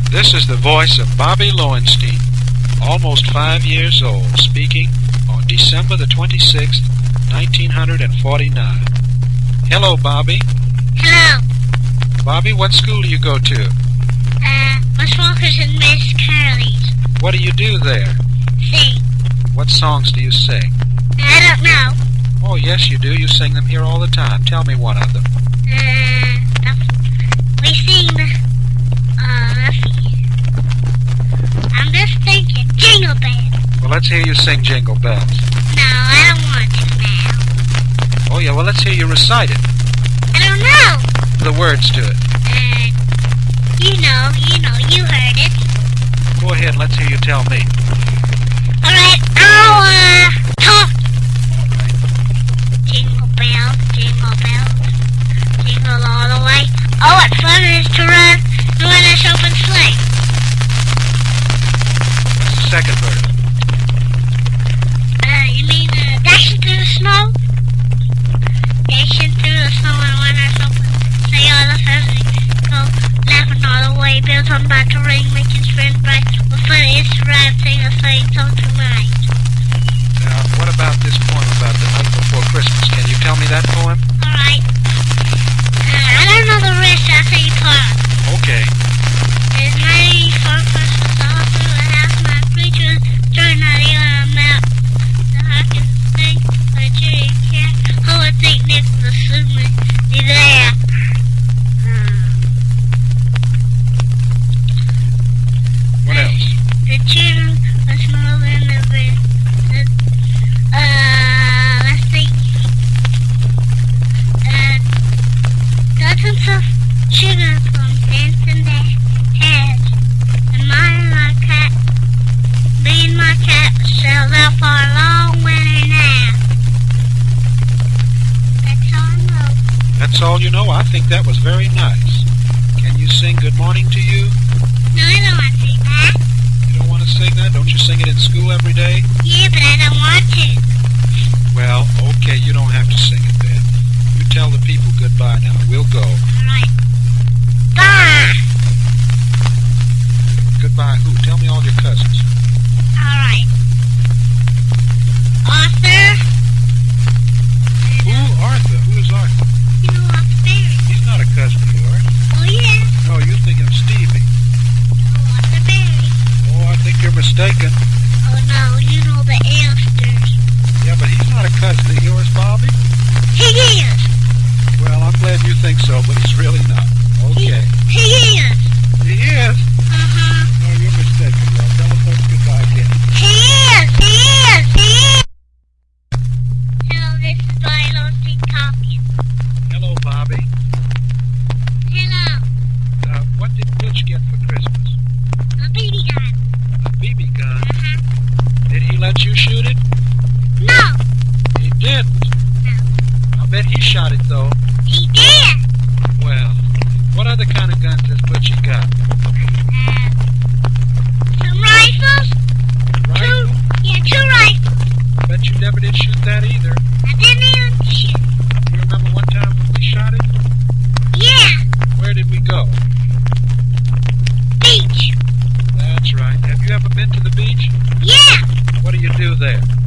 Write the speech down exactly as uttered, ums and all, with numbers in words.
This is the voice of Bobby Lowenstein, almost five years old, speaking on December the twenty-sixth, nineteen forty-nine. Hello, Bobby. Hello. Bobby, what school do you go to? Uh, Miss Walker's and Miss Curly's. What do you do there? Sing. What songs do you sing? I don't know. Oh, yes, you do. You sing them here all the time. Tell me one of them. Uh, we sing the, uh, let's see. I'm just thinking, Jingle Bells. Well, let's hear you sing Jingle Bells. No, I don't want to now. Oh, yeah, well, let's hear you recite it. I don't know. The words to it. Uh, you know, you know, you heard it. Go ahead, let's hear you tell me. All right, I'll, uh, talk. Jingle bells, jingle bells, jingle all the way. Oh, what fun it is to run in one horse open sleigh. What's the second verse? Uh, you mean, uh, dashing through the snow? Dashing through the snow in one horse open sleigh. All the family go laughing all the way. Bells on about to ring, making spring bright. What fun it is to ride, sing a sleighing song tonight. Now, what about this poem about the night before Christmas? Can you tell me that poem? All right. Uh, I don't know the rest. I'll say part. Okay. There's ninety-four Christmas all through the house. My preacher turned out the other mouth. The hawk is thing for a cherry cat. Oh, I think Nicholas soon be there. What else? The children are small in the bed. Uh, let's see. Uh, dozens of sugar plums dancing their heads. And my and my cat, me and my cat sailed out for a long winter nap. That's all I know. That's all you know? I think that was very nice. Can you sing Good Morning to You? No, I don't want to sing that. You don't want to sing that? Don't you sing it in school every day? Yeah, but I don't want to. Well, okay, you don't have to sing it then. You tell the people goodbye now. We'll go. All right. Bye. Goodbye who? Tell me all your cousins. All right. Arthur. Who? Arthur? Who is Arthur? You know Arthur Berry. He's not a cousin of yours. Oh, yeah. No, you're thinking of Stevie. No, Arthur Berry. Oh, I think you're mistaken. Oh, no, you know the Elsters. Yeah, but he's not a cousin of yours, Bobby. He is. Well, I'm glad you think so, but he's really not. Okay. He, he is. He is? Uh-huh. No, you're mistaken. Well, tell the folks goodbye again. He is. He is. He is. Hello, this is Bobby Lowenstein talking. Hello, Bobby. Hello. Uh, what did Butch get for Christmas? A B B gun. A B B gun. Uh-huh. Did he let you shoot it? No. He didn't. No. I bet he shot it, though. He did. Well, what other kind of guns has Butchie got? Uh, some rifles. Rifle? Two. Yeah, two rifles. I bet you never did shoot that either. I didn't even shoot. You remember one time when we shot it? Yeah. Where did we go? Beach. That's right. Have you ever been to the beach? Yeah. What do you do there?